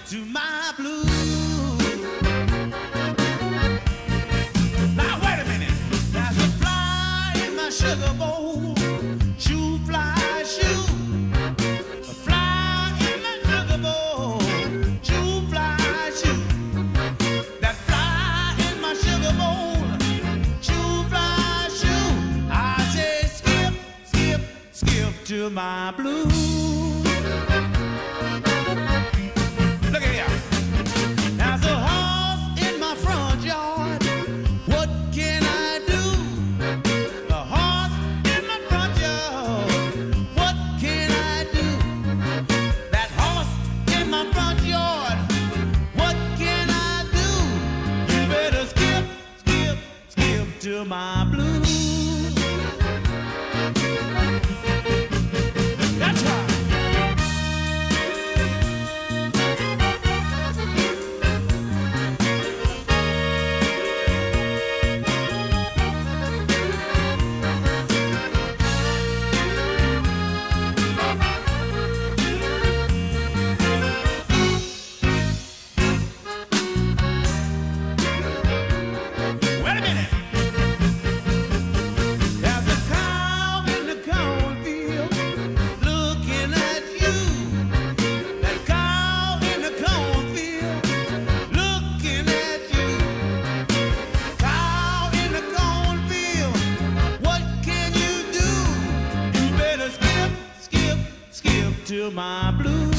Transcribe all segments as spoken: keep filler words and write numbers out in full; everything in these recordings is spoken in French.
to my blues. Now wait a minute. There's a fly in my sugar bowl. Shoo fly, shoo. A fly in my sugar bowl. Shoo fly, shoo. That fly in my sugar bowl. Shoo fly, shoo. I say skip, skip, skip to my blues. Look at here. There's a horse in my front yard. What can I do? A horse in my front yard. What can I do? That horse in my front yard. What can I do? You better skip, skip, skip to my blues. That's right. Wait a minute. There's a cow in the cornfield looking at you. That cow in the cornfield looking at you. Cow in the cornfield, what can you do? You better skip, skip, skip to my blues.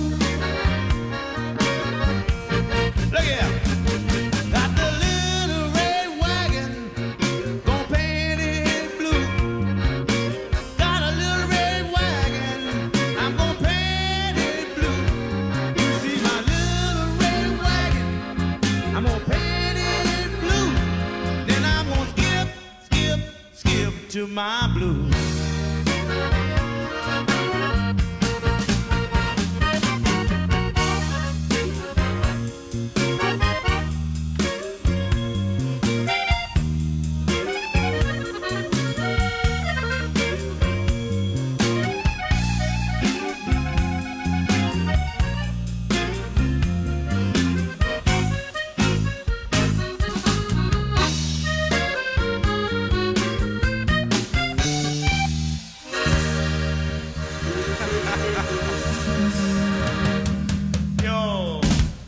Look here. Got the little red wagon, gon' paint it blue. Got a little red wagon, I'm gon' paint it blue. You see my little red wagon, I'm gon' paint it blue. Then I'm gon' skip, skip, skip to my blues. Yo.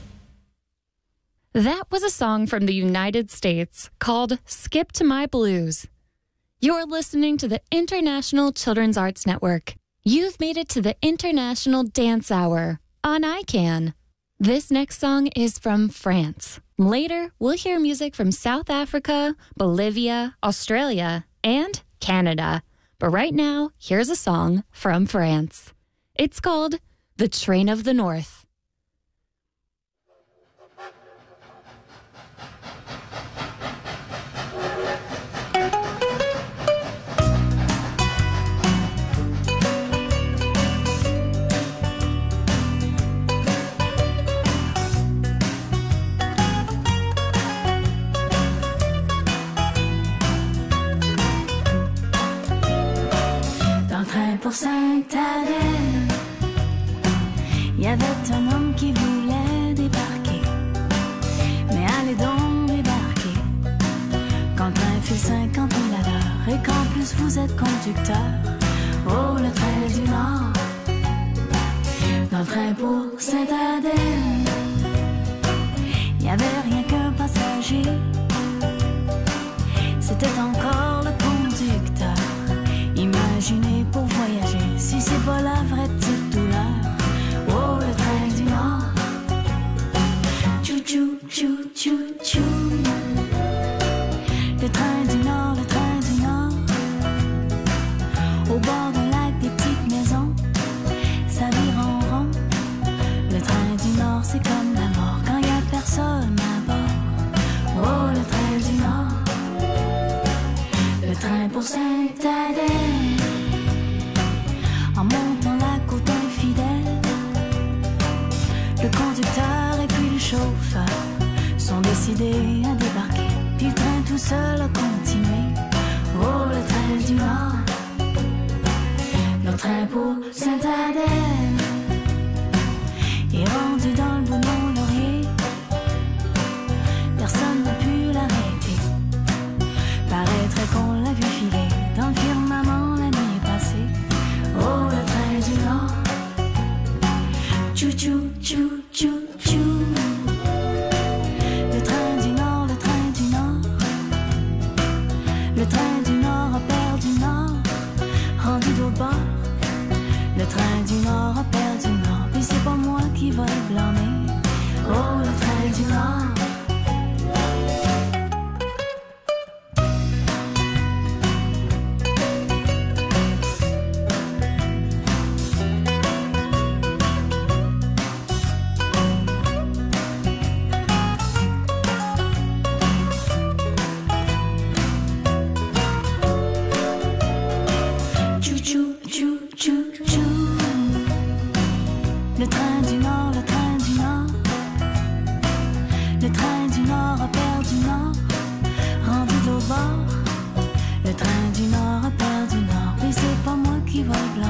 That was a song from the United States called Skip to My Blues. You're listening to the International Children's Arts Network. You've made it to the International Dance Hour on I CAN. This next song is from France. Later, we'll hear music from South Africa, Bolivia, Australia, and Canada. But right now, here's a song from France. It's called The Train of the North. Dans le train pour Sainte-Adèle, il y avait un homme qui voulait débarquer. Mais allez donc débarquer quand le train file cinquante mille à l'heure et qu'en plus vous êtes conducteur. Oh, le train du Nord. Dans le train pour Sainte-Adèle, il n'y avait rien qu'un passager. C'était encore le conducteur. Imaginez pour voyager, si c'est pas la vraie petite douleur. Oh, le train du Nord. Tchou tchou tchou tchou tchou. Le train du Nord, le train du Nord. Au bord d'un lac, des petites maisons, ça vire en rond. Le train du Nord, c'est comme la mort quand y a personne à bord. Oh, le train du Nord. Le train pour Sainte-Adèle, en montant la côte infidèle. Le conducteur et puis le chauffeur sont décidés à débarquer. Puis le train tout seul a continué. Oh, le train du Nord. Le train pour Sainte-Adèle est rendu dans le bout chou, chou, chou. Le train du Nord, le train du Nord. Le train du Nord a perdu Nord, rendu au bord. Le train du Nord a perdu Nord, puis c'est pas moi qui va le blâmer. Oh, le train du Nord. Le train du Nord, le train du Nord. Le train du Nord a perdu Nord, rendu de l'autre bord. Le train du Nord a perdu Nord, mais c'est pas moi qui va le blâmer.